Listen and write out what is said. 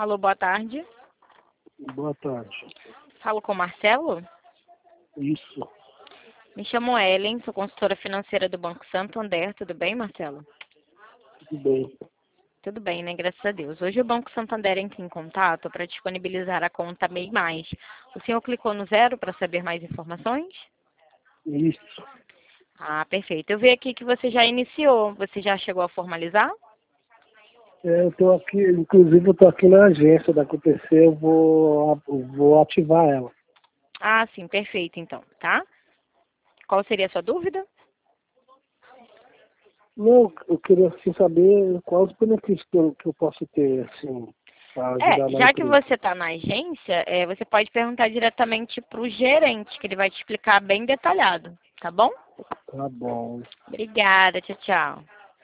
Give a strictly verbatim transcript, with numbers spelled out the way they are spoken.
Alô, boa tarde. Boa tarde. Falo com o Marcelo? Isso, Me chamo Ellen, sou consultora financeira do Banco Santander. Tudo bem, Marcelo? tudo bem. Tudo bem, né? Graças a Deus. Hoje o Banco Santander entra em contato para disponibilizar a conta MEI Mais. O senhor clicou no zero para saber mais informações? Isso. Ah, perfeito. Eu vi aqui que você já iniciou. Você já chegou a formalizar? É, eu tô aqui, inclusive eu tô aqui na agência da Acontecer, eu vou, eu vou ativar ela. Ah, sim, perfeito então, tá? Qual seria a sua dúvida? Não, eu queria assim, saber quais os benefícios que eu, que eu posso ter, assim, para ajudar É, na já que empresa. você está na agência, é, você pode perguntar diretamente para o gerente, que ele vai te explicar bem detalhado, tá bom? Tá bom. Obrigada, tchau, tchau.